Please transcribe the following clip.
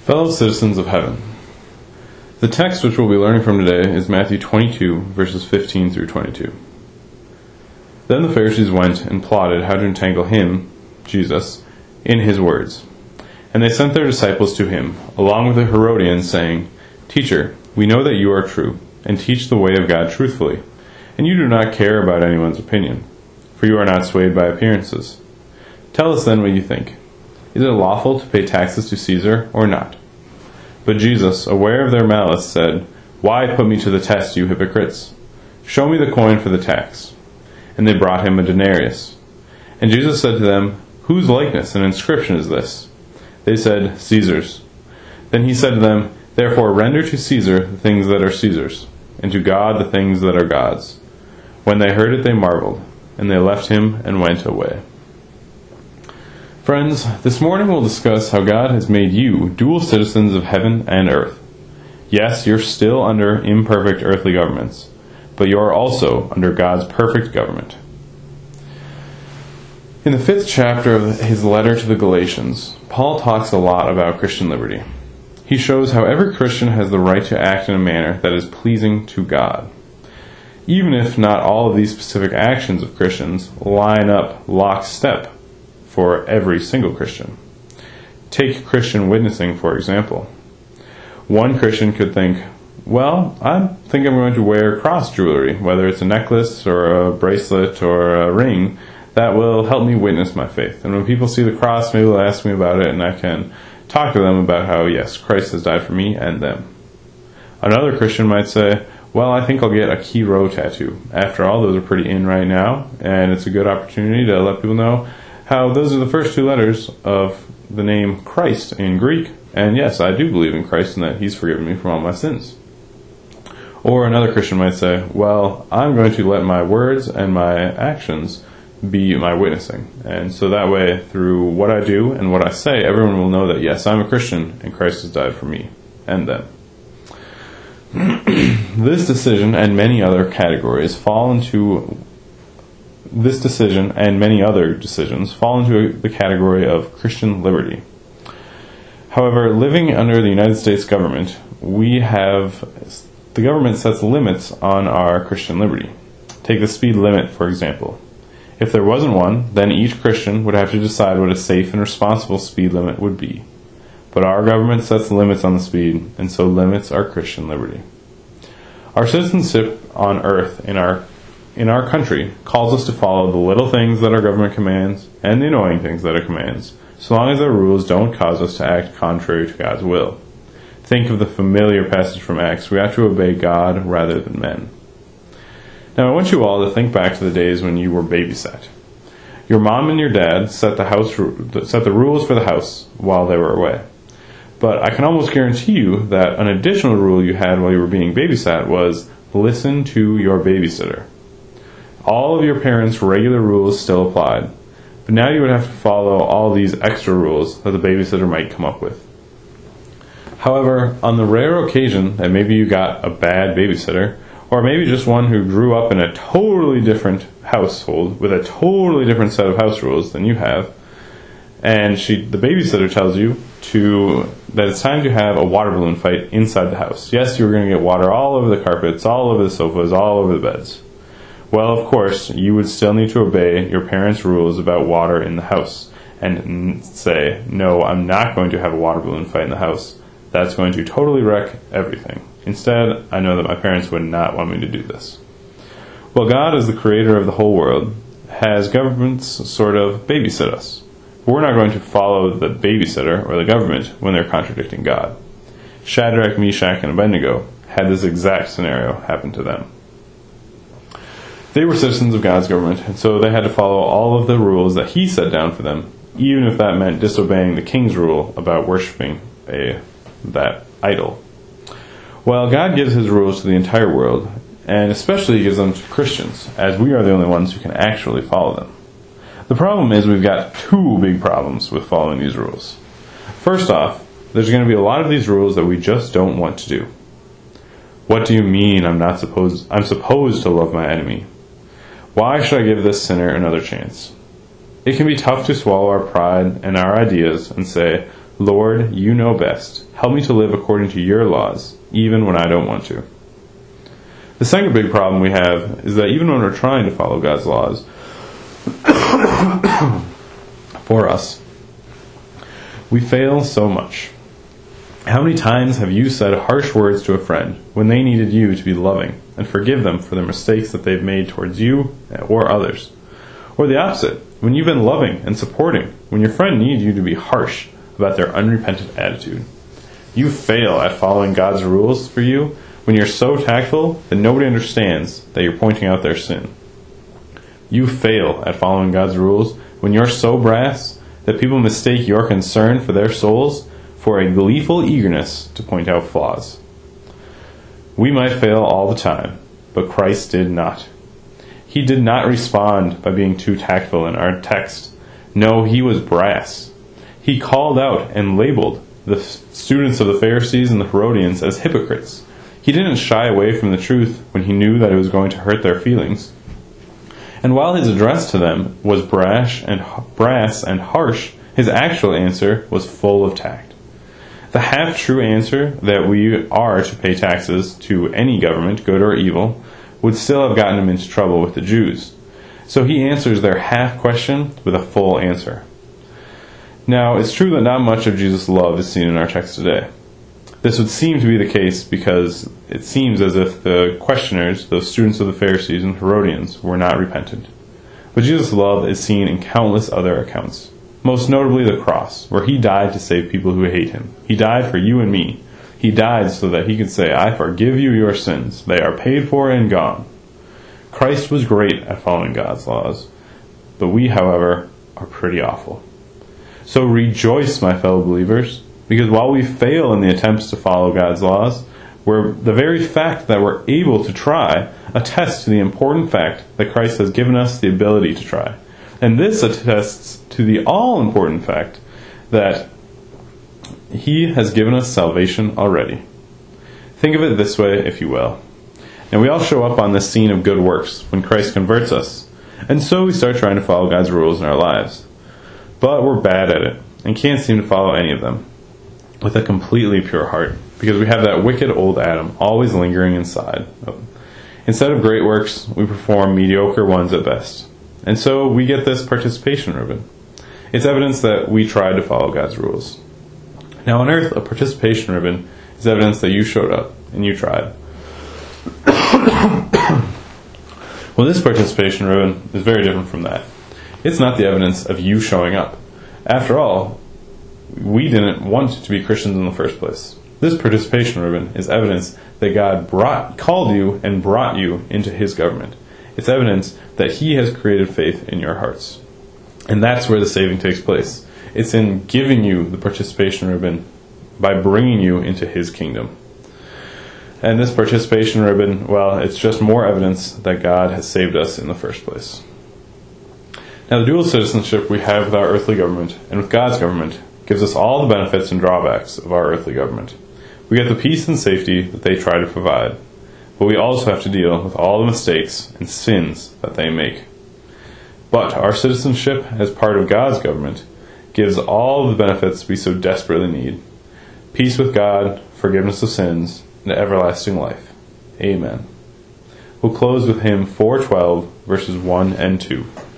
Fellow citizens of heaven. The text which we'll be learning from today is Matthew 22, verses 15 through 22. Then the Pharisees went and plotted how to entangle him, Jesus, in his words. And they sent their disciples to him, along with the Herodians, saying, Teacher, we know that you are true, and teach the way of God truthfully, and you do not care about anyone's opinion, for you are not swayed by appearances. Tell us then what you think. Is it lawful to pay taxes to Caesar or not? But Jesus, aware of their malice, said, Why put me to the test, you hypocrites? Show me the coin for the tax. And they brought him a denarius. And Jesus said to them, Whose likeness and inscription is this? They said, Caesar's. Then he said to them, Therefore render to Caesar the things that are Caesar's, and to God the things that are God's. When they heard it, they marveled, and they left him and went away. Friends, this morning we'll discuss how God has made you dual citizens of heaven and earth. Yes, you're still under imperfect earthly governments, but you are also under God's perfect government. In the 5th chapter of his letter to the Galatians, Paul talks a lot about Christian liberty. He shows how every Christian has the right to act in a manner that is pleasing to God. Even if not all of these specific actions of Christians line up lockstep for every single Christian. Take Christian witnessing, for example. One Christian could think, well, I think I'm going to wear cross jewelry, whether it's a necklace or a bracelet or a ring, that will help me witness my faith. And when people see the cross, maybe they'll ask me about it, and I can talk to them about how, yes, Christ has died for me and them. Another Christian might say, well, I think I'll get a Key Rho tattoo. After all, those are pretty in right now, and it's a good opportunity to let people know how those are the first 2 letters of the name Christ in Greek. And yes, I do believe in Christ and that He's forgiven me from all my sins. Or another Christian might say, well, I'm going to let my words and my actions be my witnessing. And so that way, through what I do and what I say, everyone will know that, yes, I'm a Christian and Christ has died for me and them. This decision and many other decisions fall into the category of Christian liberty. However, living under the United States government, the government sets limits on our Christian liberty. Take the speed limit, for example. If there wasn't one, then each Christian would have to decide what a safe and responsible speed limit would be. But our government sets limits on the speed, and so limits our Christian liberty. Our citizenship on earth in our country calls us to follow the little things that our government commands and the annoying things that it commands, so long as our rules don't cause us to act contrary to God's will. Think of the familiar passage from Acts, we have to obey God rather than men. Now I want you all to think back to the days when you were babysat. Your mom and your dad set the rules for the house while they were away. But I can almost guarantee you that an additional rule you had while you were being babysat was listen to your babysitter. All of your parents' regular rules still applied, but now you would have to follow all these extra rules that the babysitter might come up with. However, on the rare occasion that maybe you got a bad babysitter, or maybe just one who grew up in a totally different household with a totally different set of house rules than you have, and the babysitter tells you that it's time to have a water balloon fight inside the house. Yes, you're going to get water all over the carpets, all over the sofas, all over the beds. Well, of course, you would still need to obey your parents' rules about water in the house and say, no, I'm not going to have a water balloon fight in the house. That's going to totally wreck everything. Instead, I know that my parents would not want me to do this. Well, God, as the creator of the whole world, has governments sort of babysit us. But we're not going to follow the babysitter or the government when they're contradicting God. Shadrach, Meshach, and Abednego had this exact scenario happen to them. They were citizens of God's government, and so they had to follow all of the rules that He set down for them, even if that meant disobeying the king's rule about worshiping that idol. Well, God gives His rules to the entire world, and especially He gives them to Christians, as we are the only ones who can actually follow them. The problem is we've got 2 big problems with following these rules. First off, there's going to be a lot of these rules that we just don't want to do. What do you mean I'm supposed to love my enemy? Why should I give this sinner another chance? It can be tough to swallow our pride and our ideas and say, Lord, you know best. Help me to live according to your laws, even when I don't want to. The second big problem we have is that even when we're trying to follow God's laws for us, we fail so much. How many times have you said harsh words to a friend when they needed you to be loving and forgive them for the mistakes that they've made towards you or others? Or the opposite, when you've been loving and supporting when your friend needs you to be harsh about their unrepentant attitude. You fail at following God's rules for you when you're so tactful that nobody understands that you're pointing out their sin. You fail at following God's rules when you're so brass that people mistake your concern for their souls for a gleeful eagerness to point out flaws. We might fail all the time, but Christ did not. He did not respond by being too tactful in our text. No, he was brass. He called out and labeled the students of the Pharisees and the Herodians as hypocrites. He didn't shy away from the truth when he knew that it was going to hurt their feelings. And while his address to them was brass and harsh, his actual answer was full of tact. The half-true answer that we are to pay taxes to any government, good or evil, would still have gotten him into trouble with the Jews. So he answers their half-question with a full answer. Now, it's true that not much of Jesus' love is seen in our text today. This would seem to be the case because it seems as if the questioners, those students of the Pharisees and Herodians, were not repentant. But Jesus' love is seen in countless other accounts. Most notably the cross, where he died to save people who hate him. He died for you and me. He died so that he could say, I forgive you your sins. They are paid for and gone. Christ was great at following God's laws, but we, however, are pretty awful. So rejoice, my fellow believers, because while we fail in the attempts to follow God's laws, the very fact that we're able to try attests to the important fact that Christ has given us the ability to try. And this attests to the all-important fact that he has given us salvation already. Think of it this way, if you will. And we all show up on this scene of good works when Christ converts us. And so we start trying to follow God's rules in our lives. But we're bad at it and can't seem to follow any of them with a completely pure heart, because we have that wicked old Adam always lingering inside. Instead of great works, we perform mediocre ones at best. And so we get this participation ribbon. It's evidence that we tried to follow God's rules. Now on earth, a participation ribbon is evidence that you showed up and you tried. Well, this participation ribbon is very different from that. It's not the evidence of you showing up. After all, we didn't want to be Christians in the first place. This participation ribbon is evidence that God called you and brought you into his government. It's evidence that he has created faith in your hearts. And that's where the saving takes place. It's in giving you the participation ribbon by bringing you into his kingdom. And this participation ribbon, well, it's just more evidence that God has saved us in the first place. Now, the dual citizenship we have with our earthly government and with God's government gives us all the benefits and drawbacks of our earthly government. We get the peace and safety that they try to provide, but we also have to deal with all the mistakes and sins that they make. But our citizenship as part of God's government gives all the benefits we so desperately need: peace with God, forgiveness of sins, and everlasting life. Amen. We'll close with hymn 412, verses 1 and 2.